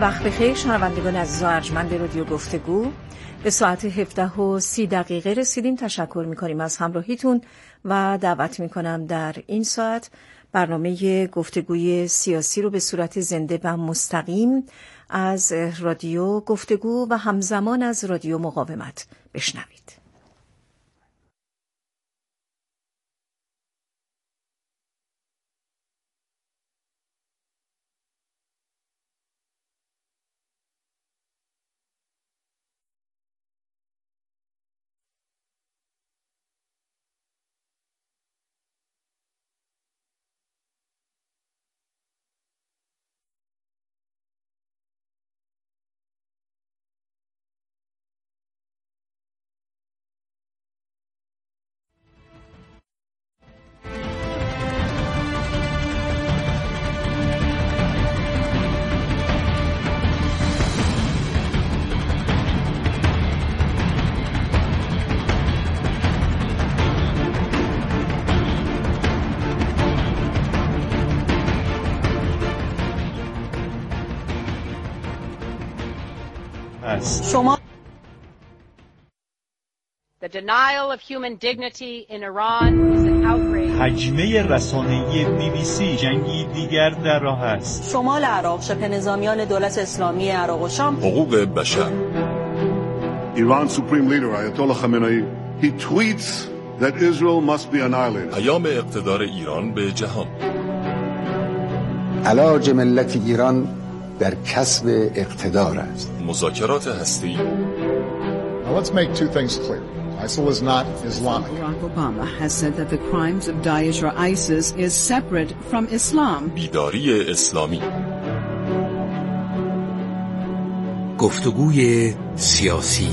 وقت بخیر شنوندگان عزیز و ارجمند رادیو گفتگو. به ساعت 17:30 رسیدیم. تشکر می‌کنیم از همراهیتون و دعوت می‌کنم در این ساعت برنامه گفتگوی سیاسی رو به صورت زنده و مستقیم از رادیو گفتگو و همزمان از رادیو مقاومت بشنوید. شما The denial of human dignity in Iran is an outrage. حجمه رسانه‌ای BBC جنگی دیگر در راه است. شمال عراق شبه نظامیان دولت اسلامی عراق و شام. حقوق بشر. Iran's supreme leader Ayatollah Khamenei he tweets that Israel must be annihilated. پیام اقتدار ایران به جهان. علاج ملت ایران در کسب اقتدار است. مذاکرات هسته‌ای. Let's make two things clear. ISIL is not Islamic. Barack Obama has said that the crimes of Daesh or ISIS is separate from Islam. بیداری اسلامی. گفتگوی سیاسی.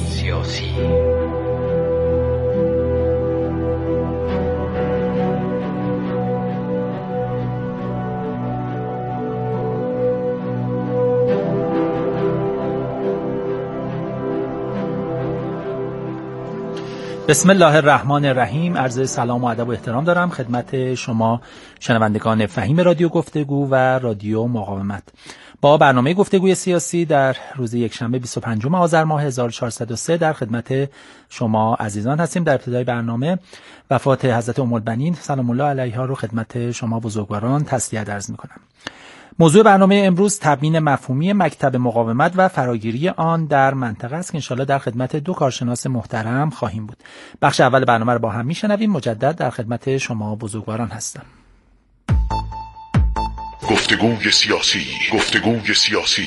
بسم الله الرحمن الرحیم. عرض سلام و ادب و احترام دارم خدمت شما شنوندگان فهیم رادیو گفتگو و رادیو مقاومت. با برنامه گفتگوی سیاسی در روز یکشنبه 25 آذر ماه 1403 در خدمت شما عزیزان هستیم. در ابتدای برنامه وفات حضرت ام البنین سلام الله علیها رو خدمت شما بزرگواران تسلیت عرض می‌کنم. موضوع برنامه امروز تبیین مفهومی مکتب مقاومت و فراگیری آن در منطقه است که انشالله در خدمت دو کارشناس محترم خواهیم بود. بخش اول برنامه رو با هم میشنویم. مجدد در خدمت شما بزرگواران هستم. گفتگوی سیاسی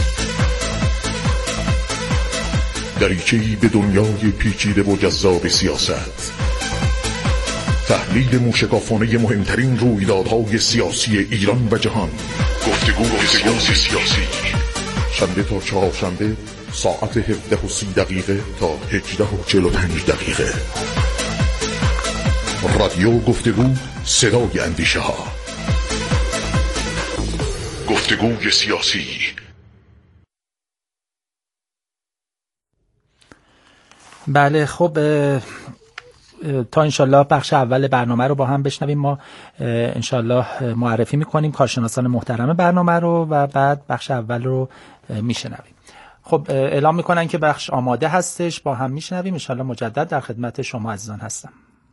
دریچه‌ای به دنیای پیچیده و جذاب سیاست. تحلیل موشکافانه مهمترین رویدادهای سیاسی ایران و جهان. گفتگوی سیاسی شنبه تا چهارشنبه ساعت 17:30 تا 18:45. رادیو گفتگو، صدای اندیشه ها. گفتگوی سیاسی. بله خب تا انشالله بخش اول برنامه رو با هم بشنویم. ما انشالله معرفی میکنیم کارشناسان محترم برنامه رو و بعد بخش اول رو میشنویم. خب اعلام میکنن که بخش آماده هستش، با هم میشنویم. انشالله مجدد در خدمت شما عزیزان هستم.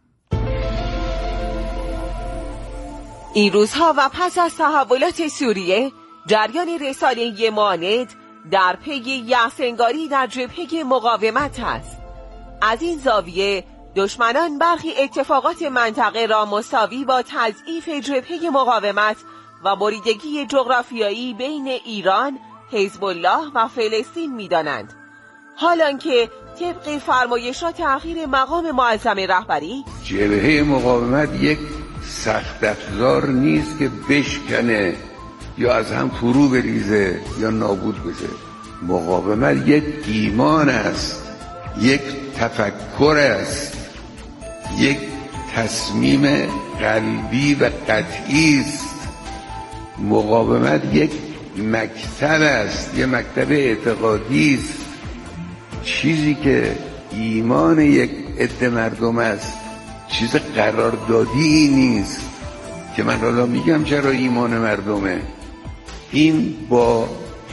این روزها و پس از تحولات سوریه جریان رسانه‌ای ماند در پی یأس‌انگاری در جبهه مقاومت است. از این زاویه دشمنان برخی اتفاقات منطقه را مساوی با تضعیف جبهه مقاومت و بریدگی جغرافیایی بین ایران، حزب الله و فلسطین می‌دانند. حالانکه طبق فرمایشات اخیر مقام معظم رهبری جبهه مقاومت یک سخت افزار نیست که بشکنه یا از هم فرو بریزه یا نابود بشه. مقاومت یک ایمان است، یک تفکر است، یک تصمیم قلبی و قطعی است. مقاومت یک مکتب است، یک مکتب اعتقادی است. چیزی که ایمان یک عده مردم است، چیز قراردادی نیست که من حالا میگم چرا ایمان مردمه. این با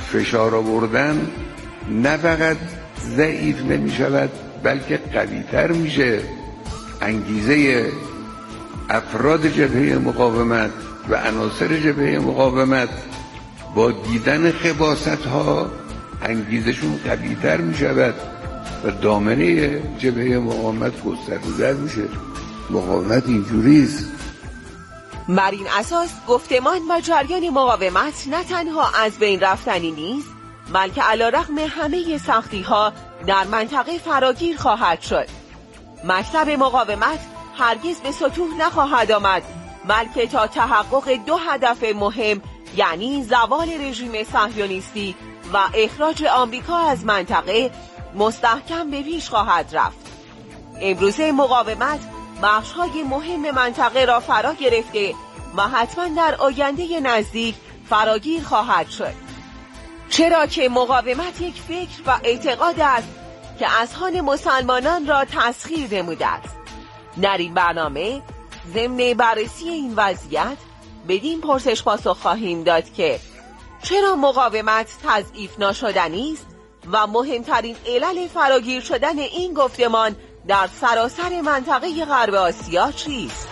فشار آوردن نه فقط ضعیف نمی شود بلکه قوی تر میشه. انگیزه افراد جبهه مقاومت و عناصر جبهه مقاومت با دیدن خباست ها انگیزشون قوی تر می شود و دامنه جبهه مقاومت گسترده میشه. مقاومت اینجوریست. بر این اساس گفتمان و جریان مقاومت نه تنها از بین رفتنی نیست بلکه علیرغم همه سختی ها در منطقه فراگیر خواهد شد. مکتب مقاومت هرگز به سطوح نخواهد آمد بلکه تا تحقق دو هدف مهم یعنی زوال رژیم صهیونیستی و اخراج آمریکا از منطقه مستحکم به پیش خواهد رفت. امروزه مقاومت بخش‌های مهم منطقه را فرا گرفته و حتما در آینده نزدیک فراگیر خواهد شد. چرا که مقاومت یک فکر و اعتقاد است که اذهان مسلمانان را تسخیر نموده است. در این برنامه ضمن بررسی این وضعیت بدین پرسش پاسخ خواهیم داد که چرا مقاومت تضعیف ناشدنی است و مهمترین علل فراگیر شدن این گفتمان در سراسر منطقه غرب آسیا چیست؟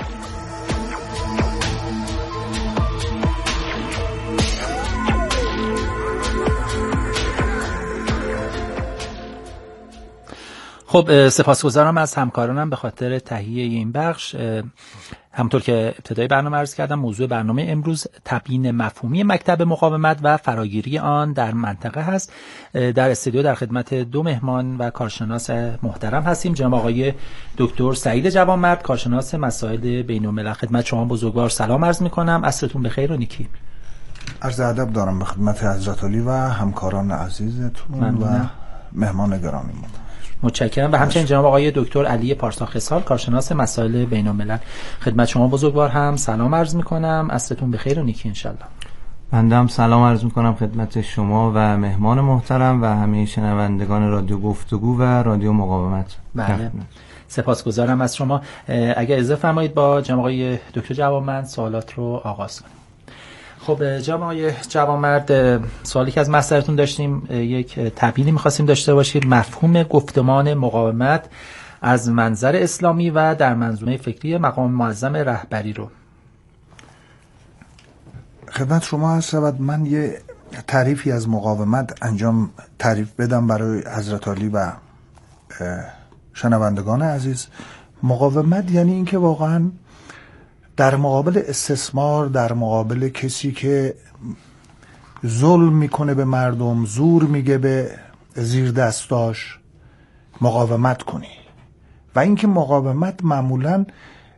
خب سپاسگزارم از همکارانم به خاطر تهیه این بخش. همونطور که ابتدای برنامه عرض کردم موضوع برنامه امروز تبیین مفهومی مکتب مقاومت و فراگیری آن در منطقه هست. در استودیو در خدمت دو مهمان و کارشناس محترم هستیم. جناب آقای دکتر سعید جوانمرد کارشناس مسائل بین‌الملل. خدمت شما بزرگوار سلام عرض می‌کنم. عصرتون بخیر و نیکی. عرض ادب دارم به خدمت حضرت علی و همکاران عزیزتون و مهمان گرامیمون. متشکرم. و همچنین جناب آقای دکتر علی پارسا خصال کارشناس مسائل بین‌الملل. خدمت شما بزرگوار هم سلام عرض می‌کنم. عصرتون بخیر و نیکی انشالله. بنده هم سلام عرض می‌کنم خدمت شما و مهمان محترم و همه شنوندگان رادیو گفتگو و رادیو مقاومت. بله. سپاسگزارم از شما. اگه اجازه فرمایید با جناب آقای دکتر جوانمرد سوالات رو آغاز کنیم. خب جناب آقای جوانمرد، سوالی که از مسترتون داشتیم یک تبیینی می‌خواستیم داشته باشید مفهوم گفتمان مقاومت از منظر اسلامی و در منظومه فکری مقام معظم رهبری رو. خدمت شما هست شود من یه تعریفی از مقاومت تعریف بدم برای حضرت علی و شنوندگان عزیز. مقاومت یعنی این که واقعاً در مقابل استثمار، در مقابل کسی که ظلم میکنه به مردم، زور میگه به زیر دستاش، مقاومت کنی. و اینکه مقاومت معمولاً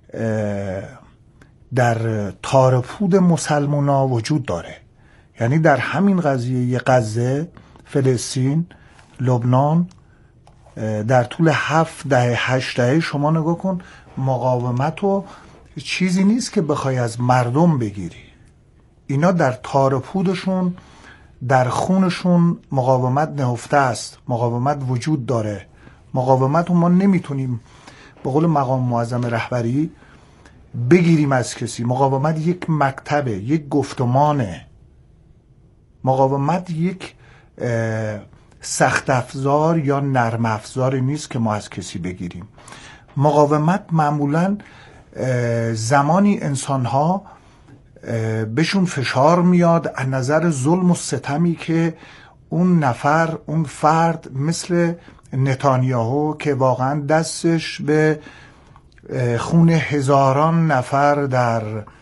در تارپود مسلمونا وجود داره. یعنی در همین قضیه غزه، فلسطین، لبنان در طول 7 دهه 8 دهه شما نگاه کن، مقاومت رو چیزی نیست که بخوای از مردم بگیری. اینا در تارپودشون، در خونشون مقاومت نهفته است. مقاومت وجود داره. مقاومت رو ما نمیتونیم به قول مقام معظم رهبری بگیریم از کسی. مقاومت یک مکتبه، یک گفتمانه. مقاومت یک سخت افزار یا نرم افزاری نیست که ما از کسی بگیریم. مقاومت معمولاً زمانی انسان‌ها بهشون فشار میاد از نظر ظلم و ستمی که اون نفر، اون فرد مثل نتانیاهو که واقعا دستش به خون هزاران نفر در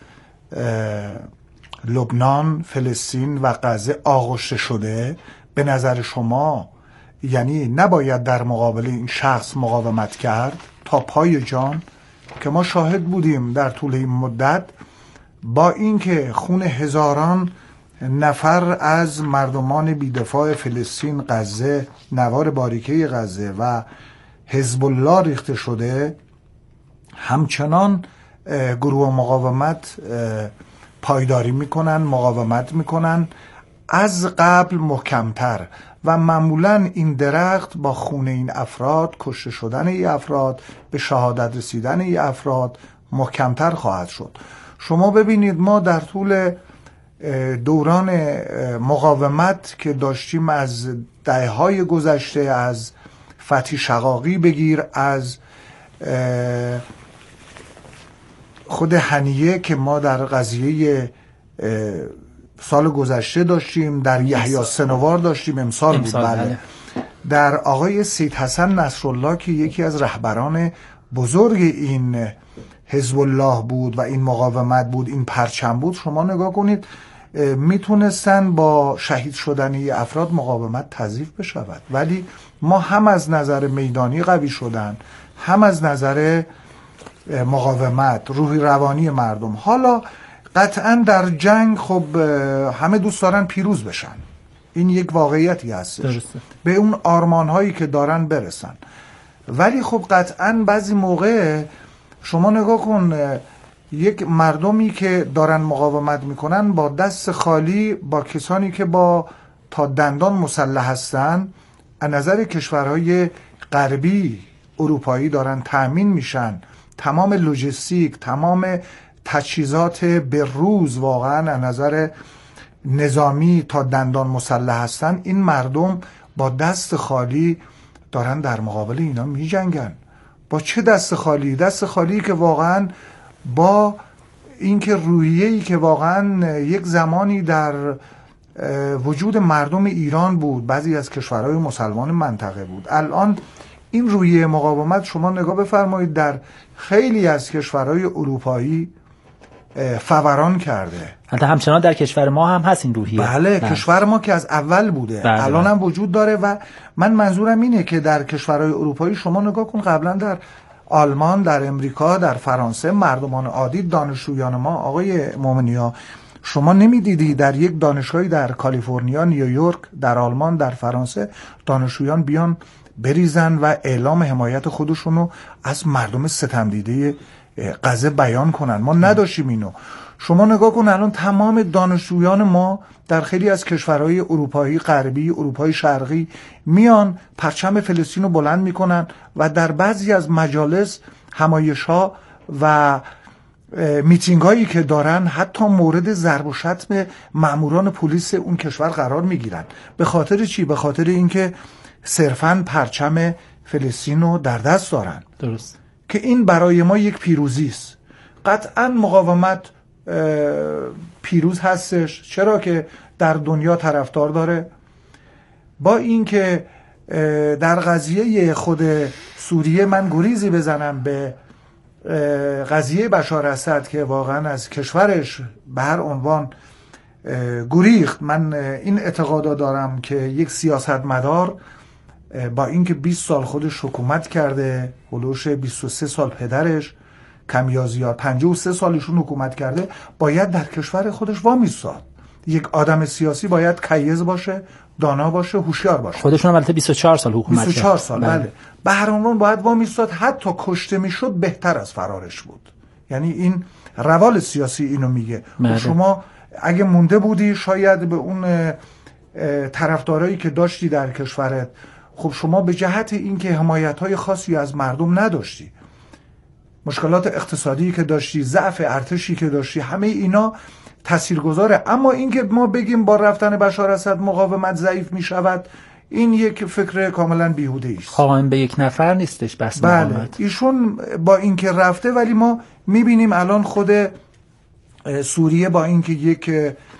لبنان، فلسطین و غزه آغشته شده، به نظر شما یعنی نباید در مقابل این شخص مقاومت کرد تا پای جان؟ که ما شاهد بودیم در طول این مدت با اینکه خون هزاران نفر از مردمان بی‌دفاع فلسطین، غزه، نوار باریکه غزه و حزب الله ریخته شده، همچنان گروه مقاومت پایداری میکنن، مقاومت میکنن، از قبل محکمتر. و معمولا این درخت با خون این افراد، کشته شدن این افراد، به شهادت رسیدن این افراد محکمتر خواهد شد. شما ببینید ما در طول دوران مقاومت که داشتیم از دهه‌های گذشته، از فتحی شقاقی بگیر، از خود هنیه که ما در قضیه سال گذشته داشتیم، در یحیی سنوار داشتیم، امسال بود بله. در آقای سید حسن نصرالله که یکی از رهبران بزرگ این حزب الله بود و این مقاومت بود، این پرچم بود، شما نگاه کنید میتونستن با شهید شدنی افراد مقاومت تضعیف بشود، ولی ما هم از نظر میدانی قوی شدن، هم از نظر مقاومت، روحی روانی مردم. حالا قطعا در جنگ خب همه دوست دارن پیروز بشن، این یک واقعیتی هستش، درسته. به اون آرمان هایی که دارن برسن، ولی خب قطعا بعضی موقع شما نگاه کن یک مردمی که دارن مقاومت میکنن با دست خالی، با کسانی که با تا دندان مسلح هستن، از نظر کشورهای غربی اروپایی دارن تأمین میشن، تمام لوجستیک، تمام تجهیزات به روز واقعا از نظر نظامی تا دندان مسلح هستن. این مردم با دست خالی دارن در مقابل اینا می جنگن. با چه دست خالی؟ دست خالی که واقعا با اینکه روحیه‌ای که واقعا یک زمانی در وجود مردم ایران بود، بعضی از کشورهای مسلمان منطقه بود، الان این روحیه مقاومت شما نگاه بفرمایید در خیلی از کشورهای اروپایی فوران کرده. حتی همچنان در کشور ما هم هست این روحیه. بله کشور ما که از اول بوده الان هم وجود داره و من منظورم اینه که در کشورهای اروپایی شما نگاه کن، قبلا در آلمان، در امریکا، در فرانسه مردمان عادی، دانشجویان ما، آقای مومنیا، شما نمیدیدی در یک دانشگاهی در کالیفرنیا، نیویورک، در آلمان، در فرانسه دانشجویان بیان بریزن و اعلام حمایت خودشونو از مردم ستم دیده غزه بیان کنن؟ ما نداشتیم اینو. شما نگاه کن الان تمام دانشجویان ما در خیلی از کشورهای اروپایی غربی، اروپای شرقی میان پرچم فلسطین رو بلند میکنن و در بعضی از مجالس، همایش‌ها و میتینگ هایی که دارن حتی مورد ضرب و شتم ماموران پلیس اون کشور قرار میگیرن. به خاطر چی؟ به خاطر اینکه صرفاً پرچم فلسطین رو در دست دارن. درست. که این برای ما یک پیروزی است. قطعاً مقاومت پیروز هستش، چرا که در دنیا طرفدار داره. با اینکه در قضیه خود سوریه من گریزی بزنم به قضیه بشار اسد که واقعا از کشورش به هر عنوان گریخت، من این اعتقادا دارم که یک سیاستمدار با اینکه 20 سال خودش حکومت کرده، هلوش 23 سال پدرش، کم یا زیاد 53 سالشون حکومت کرده، باید در کشور خودش وامیستاد. یک آدم سیاسی باید کیز باشه، دانا باشه، هوشیار باشه. خودشون هم البته 24 سال حکومت کرد. 24 سال بله. به هر عنوان باید وامیستاد، حتی کشته میشد بهتر از فرارش بود. یعنی این روال سیاسی اینو میگه. شما اگه مونده بودی شاید به اون طرفدارایی که داشتی در کشورت، خب شما به جهت اینکه حمایت‌های خاصی از مردم نداشتی، مشکلات اقتصادی که داشتی، ضعف ارتشی که داشتی، همه اینا تاثیرگذاره. اما اینکه ما بگیم با رفتن بشار اسد مقاومت ضعیف می شود، این یک فکر کاملا بیهوده است. قائم به یک نفر نیستش بس مقاومت. بله ایشون با اینکه رفته، ولی ما میبینیم الان خود سوریه با اینکه یک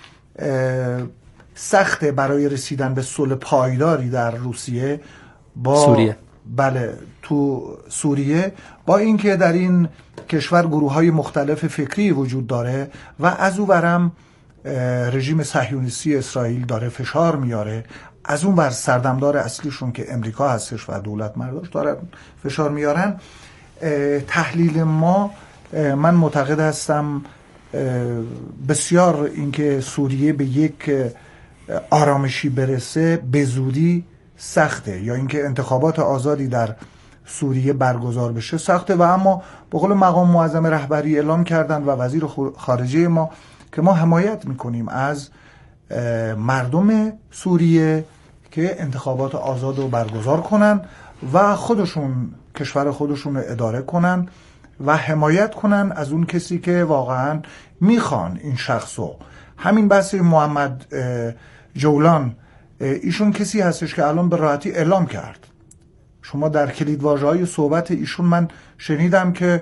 سخته برای رسیدن به صلح پایداری در روسیه با سوریه، بله تو سوریه، با اینکه در این کشور گروه‌های مختلف فکری وجود داره و از اون برم رژیم صهیونیستی اسرائیل داره فشار میاره، از اون بر سردمدار اصلیشون که امریکا هستش و دولت مرداش دارن فشار میارن. تحلیل ما، من معتقد هستم بسیار اینکه سوریه به یک آرامشی برسه به زودی سخته، یا اینکه انتخابات آزادی در سوریه برگزار بشه سخته. و اما به قول مقام معظم رهبری اعلام کردن و وزیر خارجه ما که ما حمایت میکنیم از مردم سوریه که انتخابات آزاد رو برگزار کنن و خودشون کشور خودشون رو اداره کنن و حمایت کنن از اون کسی که واقعا میخوان این شخصو. همین بحث محمد جولان، ایشون کسی هستش که الان به راحتی اعلام کرد. شما در کلیدواژه‌های صحبت ایشون من شنیدم که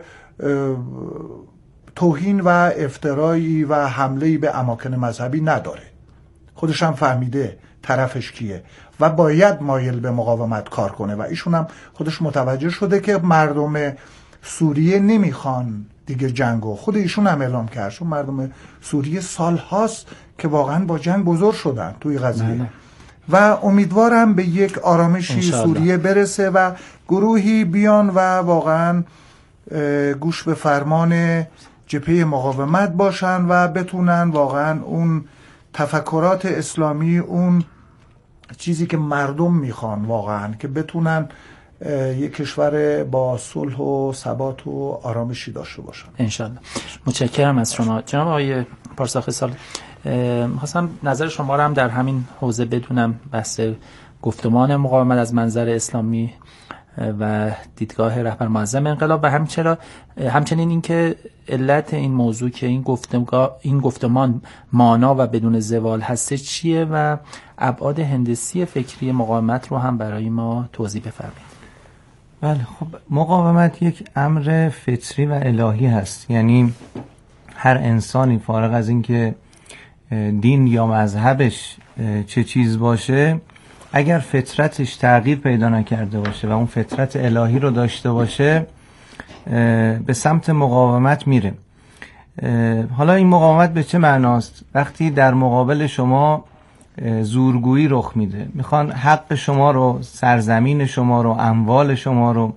توهین و افترایی و حمله‌ای به اماکن مذهبی نداره، خودش هم فهمیده طرفش کیه و باید مایل به مقاومت کار کنه و ایشون هم خودش متوجه شده که مردم سوریه نمیخوان دیگه جنگو. خود ایشون هم اعلام کرد چون مردم سوریه سال هاست که واقعا با جنگ بزرگ شدن توی قضیه و امیدوارم به یک آرامشی سوریه برسه و گروهی بیان و واقعا گوش به فرمان جبهه مقاومت باشن و بتونن واقعا اون تفکرات اسلامی، اون چیزی که مردم میخوان واقعا، که بتونن یک کشور با صلح و ثبات و آرامشی داشته باشن انشالله. متشکرم از شما جناب آقای پارساخی سال. خواستم نظر شما رو هم در همین حوزه بدونم، بحث گفتمان مقاومت از منظر اسلامی و دیدگاه رهبر معظم انقلاب و همچنین اینکه علت این موضوع که این گفتمان مانا و بدون زوال هسته چیه و ابعاد هندسی فکری مقاومت رو هم برای ما توضیح بفرمایید. بله، خب مقاومت یک امر فطری و الهی هست. یعنی هر انسانی فارغ از اینکه دین یا مذهبش چه چیز باشه، اگر فطرتش تغییر پیدا نکرده باشه و اون فطرت الهی رو داشته باشه به سمت مقاومت میره. حالا این مقاومت به چه معناست؟ وقتی در مقابل شما زورگویی رخ میده، میخوان حق شما رو، سرزمین شما رو، اموال شما رو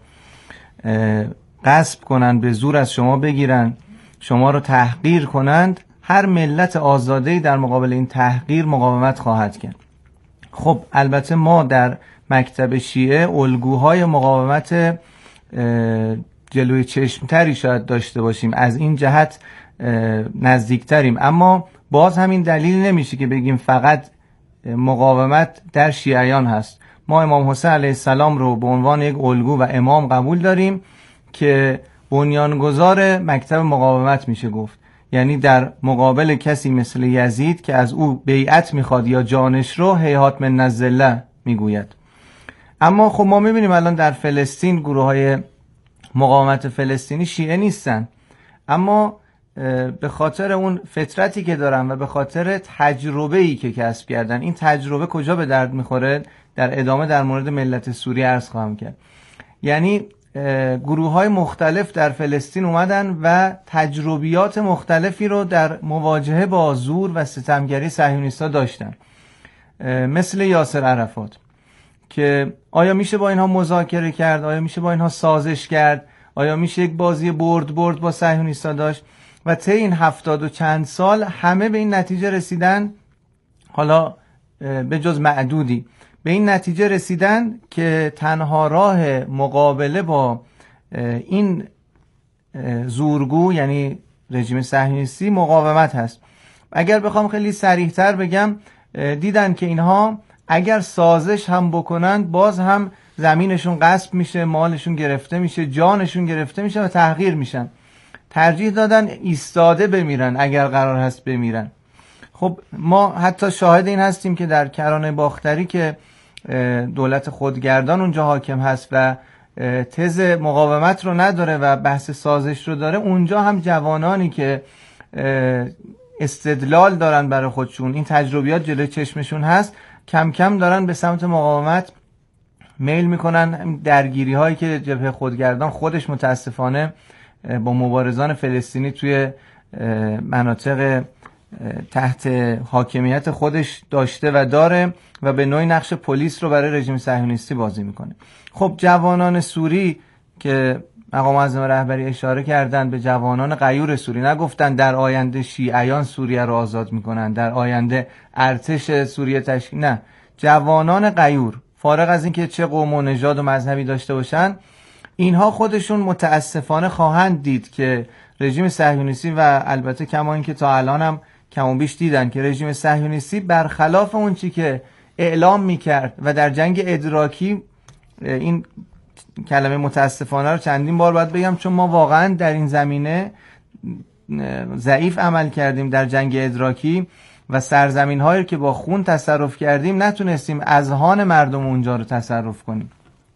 غصب کنن، به زور از شما بگیرن، شما رو تحقیر کنند، هر ملت آزاده‌ای در مقابل این تحقیر مقاومت خواهد کرد. خب البته ما در مکتب شیعه الگوهای مقاومت جلوی چشمتری شاید داشته باشیم، از این جهت نزدیکتریم، اما باز همین دلیل نمیشه که بگیم فقط مقاومت در شیعیان هست. ما امام حسین علیه السلام رو به عنوان یک الگو و امام قبول داریم که بنیانگذار مکتب مقاومت میشه گفت. یعنی در مقابل کسی مثل یزید که از او بیعت میخواد یا جانش رو، هیهات من الذله میگوید. اما خب ما میبینیم الان در فلسطین گروه های مقاومت فلسطینی شیعه نیستن، اما به خاطر اون فطرتی که دارن و به خاطر تجربه‌ای که کسب کردن، این تجربه کجا به درد میخوره؟ در ادامه در مورد ملت سوریه عرض خواهم کرد. یعنی گروه‌های مختلف در فلسطین اومدن و تجربیات مختلفی رو در مواجهه با زور و ستمگری صهیونیست‌ها داشتن، مثل یاسر عرفات، که آیا میشه با اینها مذاکره کرد؟ آیا میشه با اینها سازش کرد؟ آیا میشه یک بازی برد با صهیونیست‌ها داشت؟ و طی این 70 و چند سال همه به این نتیجه رسیدن، حالا به جز معدودی، به این نتیجه رسیدن که تنها راه مقابله با این زورگو یعنی رژیم صهیونیستی مقاومت هست. اگر بخوام خیلی صریح‌تر بگم، دیدن که اینها اگر سازش هم بکنند باز هم زمینشون غصب میشه، مالشون گرفته میشه، جانشون گرفته میشه و تحقیر میشن. ترجیح دادن ایستاده بمیرن اگر قرار هست بمیرن. خب ما حتی شاهد این هستیم که در کرانه باختری که دولت خودگردان اونجا حاکم هست و تز مقاومت رو نداره و بحث سازش رو داره، اونجا هم جوانانی که استدلال دارن برای خودشون، این تجربیات جلوی چشمشون هست، کم کم دارن به سمت مقاومت میل میکنن. درگیری هایی که جبهه خودگردان خودش متاسفانه با مبارزان فلسطینی توی مناطق تحت حاکمیت خودش داشته و داره و به نوعی نقش پلیس رو برای رژیم صهیونیستی بازی میکنه. خب جوانان سوری که مقام معظم رهبری اشاره کردن به جوانان غیور سوری، نگفتن در آینده شیعیان سوریه رو آزاد میکنن، در آینده ارتش سوریه تشکیل، نه، جوانان غیور، فارغ از اینکه چه قوم و نژاد و مذهبی داشته باشن، اینها خودشون متاسفانه خواهند دید که رژیم صهیونیستی، و البته کما اینکه تا الان هم کم و بیش دیدن که رژیم صهیونیستی برخلاف اون چی که اعلام میکرد و در جنگ ادراکی این کلمه متاسفانه رو چندین بار باید بگم، چون ما واقعا در این زمینه ضعیف عمل کردیم در جنگ ادراکی و سرزمین هایی که با خون تصرف کردیم نتونستیم اذهان مردم اونجا رو تصرف کنیم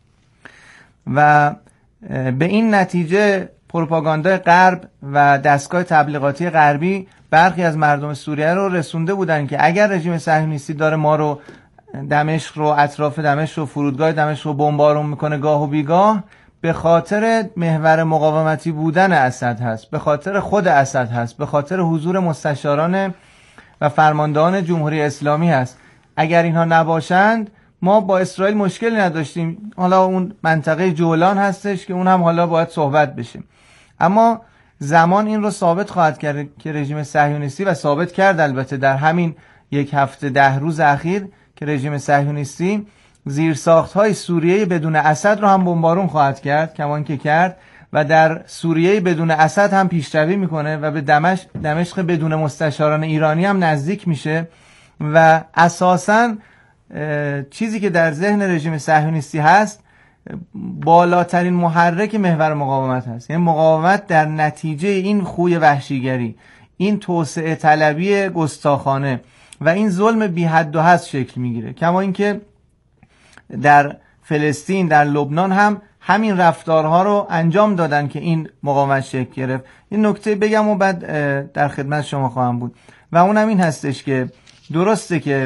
و به این نتیجه پروپاگاندای غرب و دستگاه تبلیغاتی غربی برخی از مردم سوریه رو رسونده بودن که اگر رژیم صهیونیستی داره ما رو دمشق رو، اطراف دمشق رو، فرودگاه دمشق رو بمبارون میکنه گاه و بیگاه، به خاطر محور مقاومتی بودن اسد هست، به خاطر خود اسد هست، به خاطر حضور مستشاران و فرماندهان جمهوری اسلامی هست. اگر اینها نباشند ما با اسرائیل مشکلی نداشتیم. حالا اون منطقه جولان هستش که اون هم حالا باید صحبت بشه، اما زمان این رو ثابت خواهد کرد که رژیم صهیونیستی، و ثابت کرد البته در همین 1 هفته 10 روز اخیر، که رژیم صهیونیستی زیرساخت‌های سوریه بدون اسد رو هم بمبارون خواهد کرد، کمان که کرد، و در سوریه بدون اسد هم پیشروی میکنه و به دمشق بدون مستشاران ایرانی هم نزدیک میشه و اساساً چیزی که در ذهن رژیم صهیونیستی هست بالاترین محرک محور مقاومت هست. یعنی مقاومت در نتیجه این خوی وحشیگری، این توسعه طلبی گستاخانه و این ظلم بی حد و حد شکل میگیره. کما اینکه در فلسطین، در لبنان هم همین رفتارها رو انجام دادن که این مقاومت شکل گرفت. این نکته بگم و بعد در خدمت شما خواهم بود و اونم این هستش که درسته که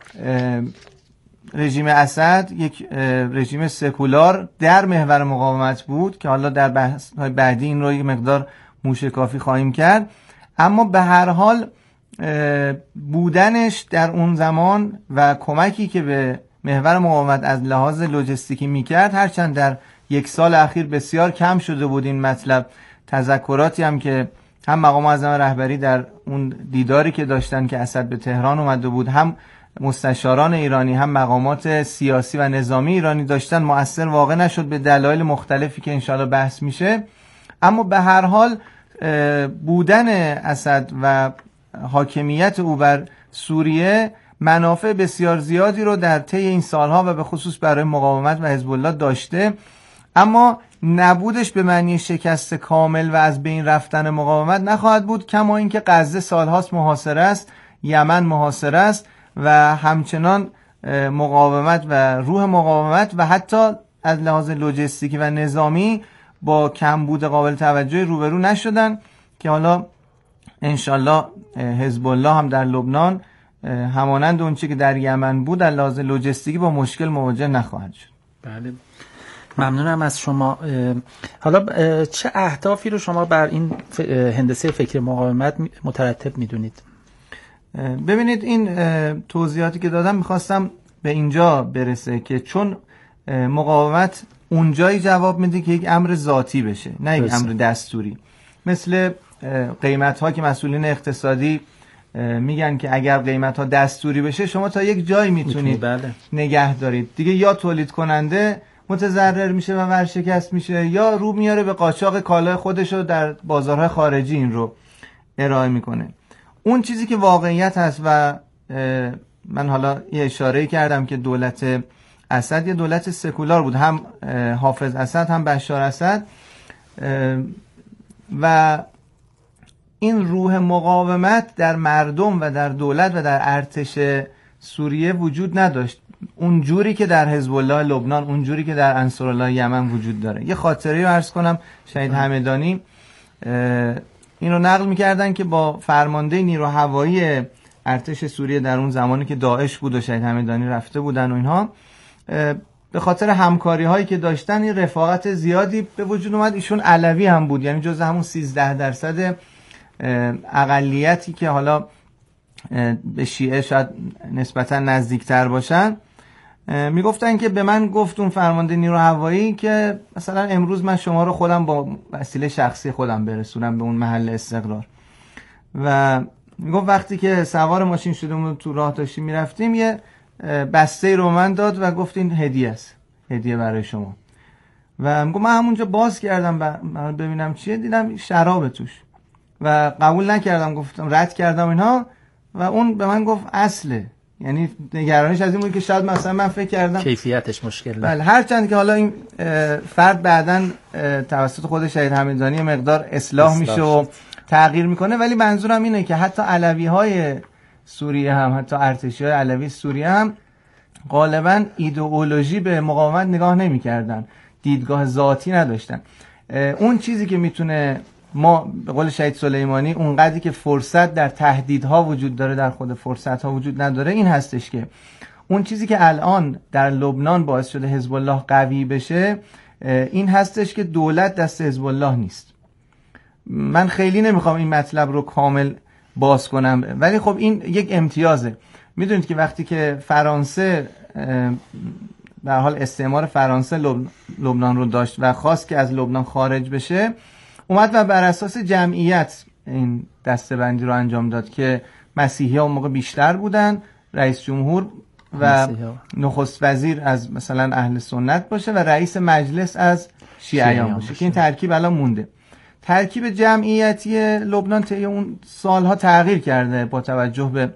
رژیم اسد یک رژیم سکولار در محور مقاومت بود که حالا در بحث‌های بعدی این رو یک مقدار موشکافی خواهیم کرد، اما به هر حال بودنش در اون زمان و کمکی که به محور مقاومت از لحاظ لوجستیکی میکرد، هرچند در 1 سال اخیر بسیار کم شده بود این مطلب. تذکراتی هم که هم مقام معظم رهبری در اون دیداری که داشتن که اسد به تهران اومده بود، هم مستشاران ایرانی، هم مقامات سیاسی و نظامی ایرانی داشتن، مؤثر واقع نشد به دلایل مختلفی که انشاءالله بحث میشه. اما به هر حال بودن اسد و حاکمیت او بر سوریه منافع بسیار زیادی رو در طی این سالها و به خصوص برای مقاومت و حزب الله داشته، اما نبودش به معنی شکست کامل و از بین رفتن مقاومت نخواهد بود. کما اینکه غزه سالهاست محاصره است، یمن محاصره است و همچنان مقاومت و روح مقاومت و حتی از لحاظ لوجستیکی و نظامی با کمبود قابل توجهی روبرو نشدن که حالا انشالله حزب الله هم در لبنان همانند اونچه که در یمن بود از لحاظ لوجستیکی با مشکل مواجه نخواهد شد. بله، ممنونم از شما. حالا چه اهدافی رو شما بر این هندسه فکر مقاومت مترتب میدونید؟ ببینید، این توضیحاتی که دادم میخواستم به اینجا برسه که چون مقاومت اونجایی جواب میده که یک امر ذاتی بشه، نه یک امر دستوری. مثل قیمت ها که مسئولین اقتصادی میگن که اگر قیمت ها دستوری بشه شما تا یک جایی میتونید نگه دارید دیگه، یا تولید کننده متضرر میشه و ورشکست میشه یا رو میاره به قاچاق کالای خودش رو در بازارهای خارجی این رو ارائه میکنه. اون چیزی که واقعیت هست و من حالا یه اشاره کردم که دولت اسد یه دولت سکولار بود، هم حافظ اسد هم بشار اسد، و این روح مقاومت در مردم و در دولت و در ارتش سوریه وجود نداشت اون جوری که در حزب الله لبنان، اون جوری که در انصارالله یمن وجود داره. یه خاطره رو عرض کنم. شهید همدانی این رو نقل می‌کردن که با فرمانده نیرو هوایی ارتش سوریه در اون زمانی که داعش بود و شهید همدانی رفته بودن و اینها، به خاطر همکاری هایی که داشتن این رفاقت زیادی به وجود اومد. ایشون علوی هم بود، یعنی جز همون 13% اقلیتی که حالا به شیعه شاید نسبتا نزدیکتر باشن. میگفتن که به من گفت اون فرمانده نیرو هوایی که مثلا امروز من شما رو خودم با وسیله شخصی خودم برسونم به اون محل استقرار، و میگفت وقتی که سوار ماشین شدیم تو راه داشتیم میرفتیم یه بسته رو من داد و گفت این هدیه است، هدیه برای شما. و میگم من همونجا باز کردم ببینم چیه، دیدم شراب توش و قبول نکردم، گفتم رد کردم اینها، و اون به من گفت اصله، یعنی نگرانش از این بود که شاید مثلا من فکر کردم کیفیتش مشکل. بله، هرچند که حالا این فرد بعداً توسط خود شهید حمیدانی مقدار اصلاح میشه و تغییر میکنه، ولی منظورم اینه که حتی علوی‌های سوریه هم، حتی ارتشی‌های علوی سوریه هم غالباً ایدئولوژی به مقاومت نگاه نمی‌کردن، دیدگاه ذاتی نداشتن. اون چیزی که میتونه، ما به قول شهید سلیمانی، اون قدری که فرصت در تهدیدها وجود داره در خود فرصت‌ها وجود نداره، این هستش که اون چیزی که الان در لبنان باعث شده حزب الله قوی بشه این هستش که دولت دست حزب الله نیست. من خیلی نمیخوام این مطلب رو کامل باز کنم، ولی خب این یک امتیازه. میدونید که وقتی که فرانسه در حال استعمار فرانسه لبنان رو داشت و خواست که از لبنان خارج بشه، اومد و بر اساس جمعیت این دسته‌بندی رو انجام داد که مسیحی‌ها اون موقع بیشتر بودن، رئیس جمهور و نخست وزیر از مثلا اهل سنت باشه و رئیس مجلس از شیعیان باشه که این ترکیب الان مونده. ترکیب جمعیتی لبنان طی اون سالها تغییر کرده با توجه به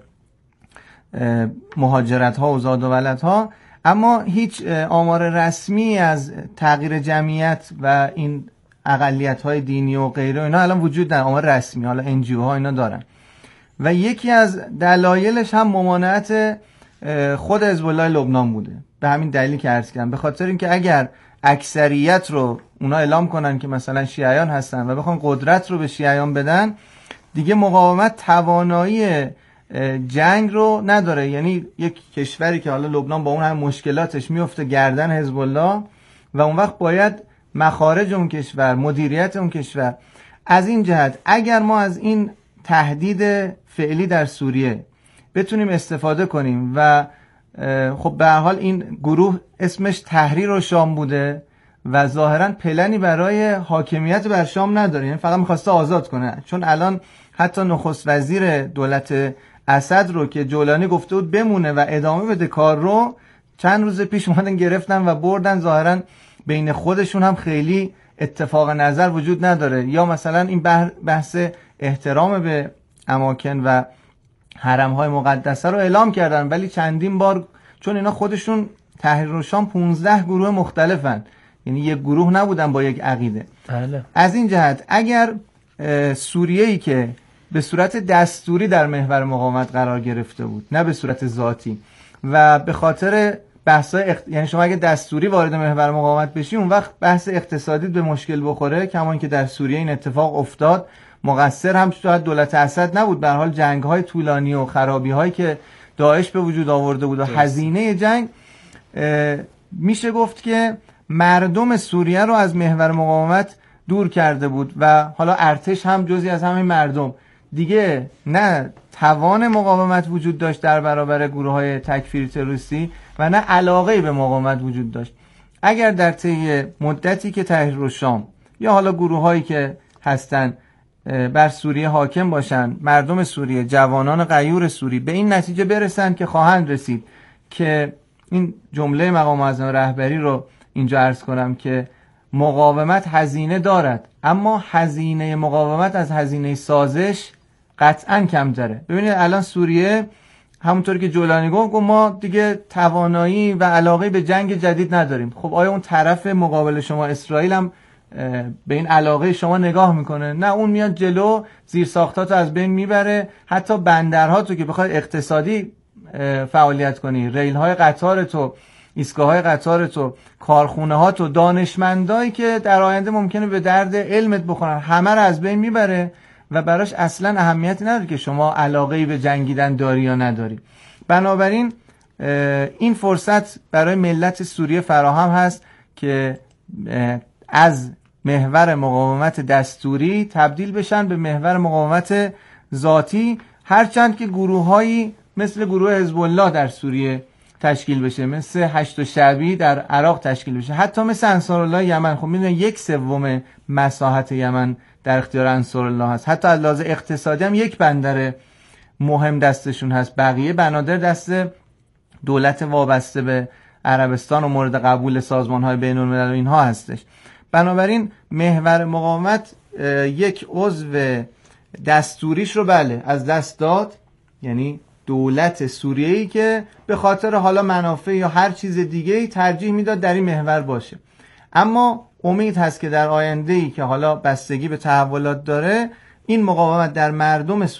مهاجرت‌ها و زاد و ولدها، اما هیچ آمار رسمی از تغییر جمعیت و این اقلیت‌های دینی و غیره اینا الان وجود نداره، آمار رسمی، حالا NGO ها اینا دارن. و یکی از دلایلش هم ممانعت خود حزب الله لبنان بوده، به همین دلیلی که عرض کردم، به خاطر اینکه اگر اکثریت رو اونا اعلام کنن که مثلا شیعیان هستن و بخوان قدرت رو به شیعیان بدن، دیگه مقاومت توانایی جنگ رو نداره. یعنی یک کشوری که حالا لبنان با اون هم مشکلاتش میفته گردن حزب الله و اون وقت باید مخارج اون کشور، مدیریت اون کشور. از این جهت اگر ما از این تهدید فعلی در سوریه بتونیم استفاده کنیم و خب به هر حال این گروه اسمش تحریر و شام بوده و ظاهرا پلنی برای حاکمیت بر شام نداره، یعنی فقط میخواسته آزاد کنه. چون الان حتی نخست وزیر دولت اسد رو که جولانی گفته بود بمونه و ادامه بده کار رو، چند روز پیش اومدن گرفتن و بردن. ظاهرا بین خودشون هم خیلی اتفاق نظر وجود نداره، یا مثلا این بحث احترام به اماکن و حرم‌های مقدسه رو اعلام کردن، ولی چندین بار، چون اینا خودشون تحریر شام 15 گروه مختلفن، یعنی یک گروه نبودن با یک عقیده. بله. از این جهت اگر سوریه‌ای که به صورت دستوری در محور مقاومت قرار گرفته بود، نه به صورت ذاتی، و به خاطر بحث‌های یعنی شما اگه دستوری وارد محور مقاومت بشی، اون وقت بحث اقتصادی به مشکل بخوره، کما که در سوریه این اتفاق افتاد. مقصر هم شاید دولت اسد نبود، به هر حال جنگ‌های طولانی و خرابی‌هایی که داعش به وجود آورده بود و هزینه جنگ، میشه گفت که مردم سوریه رو از محور مقاومت دور کرده بود و حالا ارتش هم جزئی از همین مردم. دیگه نه توان مقاومت وجود داشت در برابر گروه‌های تکفیری تروریستی و نه علاقه‌ای به مقاومت وجود داشت. اگر در طی مدتی که تحریر شام یا حالا گروه‌هایی که هستن بر سوریه حاکم باشن، مردم سوریه، جوانان غیور سوری به این نتیجه برسن که خواهند رسید، که این جمله مقام معظم رهبری رو اینجا عرض کنم که مقاومت هزینه دارد، اما هزینه مقاومت از هزینه سازش قطعا کمتره. ببینید الان سوریه همونطور که جولانی گفت ما دیگه توانایی و علاقه به جنگ جدید نداریم. خب آیا اون طرف مقابل شما اسرائیل هم به این علاقه شما نگاه میکنه؟ نه، اون میاد جلو، زیرساختاتو از بین میبره، حتی بندرهاتو که بخواد اقتصادی فعالیت کنی، ریل های قطارتو، ایستگاه های قطارتو، کارخونه هاتو، دانشمندایی که در آینده ممکنه به درد علمت بخورن، همه رو از بین میبره و براش اصلا اهمیتی نداره که شما علاقه‌ای به جنگیدن داری یا نداری. بنابراین این فرصت برای ملت سوریه فراهم هست که از محور مقاومت دستوری تبدیل بشن به محور مقاومت ذاتی، هرچند که گروه‌هایی مثل گروه حزب الله در سوریه تشکیل بشه، مثل هشت شعبی در عراق تشکیل بشه، حتی مثل انصارالله یمن. خب میدونید 1/3 مساحت یمن در اختیار انصارالله هست، حتی از لحاظ اقتصادی هم یک بندر مهم دستشون هست، بقیه بنادر دست دولت وابسته به عربستان و مورد قبول سازمان‌های بین‌الملل و اینها هستش. بنابراین محور مقاومت یک عضو دستوریش رو بله از دست داد، یعنی دولت سوریه‌ای که به خاطر حالا منافع یا هر چیز دیگه‌ای ترجیح میداد در این محور باشه. اما امید هست که در آینده‌ای که حالا بستگی به تحولات داره، این مقاومت در مردم